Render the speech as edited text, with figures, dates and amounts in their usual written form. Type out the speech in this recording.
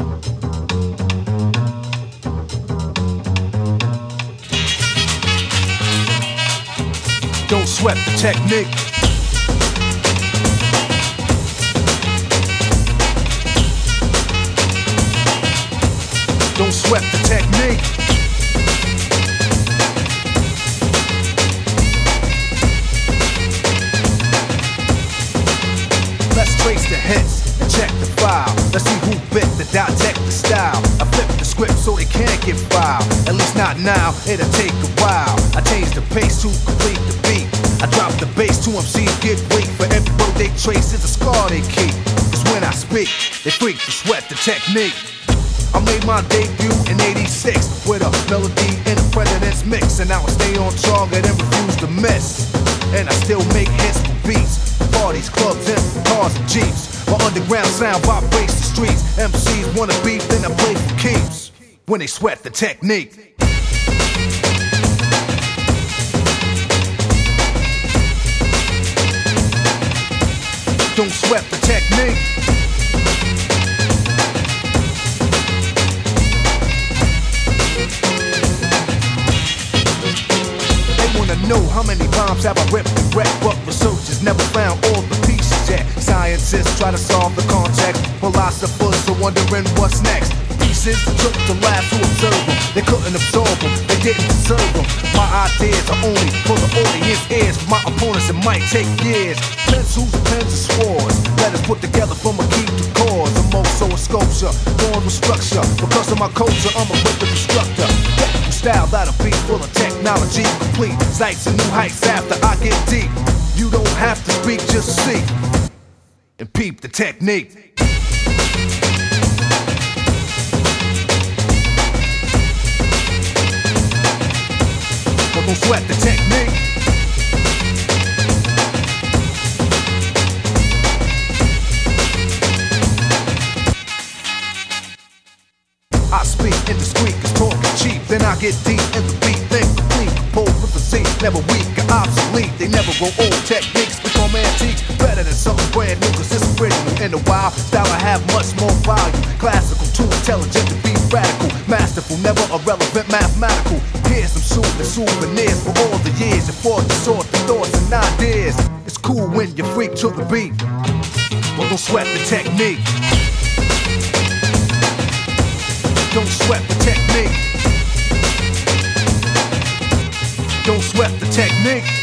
Don't sweat the technique. Don't sweat the technique. Let's trace the hits and check the file. Let's see who bit the dissect the style. I flip the script so they can't get filed. At least not now, it'll take a while. I change the pace to complete the beat. I drop the bass to MCs get weak. For every road they trace is a scar they keep. Cause when I speak, they freak to sweat the technique. I made my debut in '86 with a melody in a president's mix. And now I stay on target and refuse to miss. And I still make hits for beats, for parties, clubs, and cars and jeeps. My underground sound vibrates the streets. MCs wanna beef, then I play for keeps. When they sweat the technique. Don't sweat the technique. They wanna know how many bombs have I ripped and wrecked, but researchers never found all the pieces yet. Scientists try to solve the context, philosophers are wondering what's next. Pieces took to labs to observe them. They couldn't absorb them, they didn't deserve them. My ideas are only for the audience ears. For my opponents it might take years. Pencils, pens, and swords, letters put together from a key to cause. I'm also a sculpture, born with structure. Because of my culture, I'm a rhythm instructor. Technical style that'll be full of technology, complete sights and new heights after I get deep. You don't have to speak, just see and peep the technique. Don't sweat the technique. I speak indiscreet, cause talk is cheap. Then I get deep in the beat, think complete. Composed with the Z, never weak or obsolete. They never grow old, techniques become antiques. Better than something brand new, cause it's original. In a while, style I have much more value. Classical, too intelligent to be radical. Masterful, never irrelevant, mathematical. Here's some soothing souvenirs for all the years you fought to sort the thoughts and ideas. It's cool when you freak to the beat, but don't sweat the technique. Don't sweat the technique. Don't sweat the technique.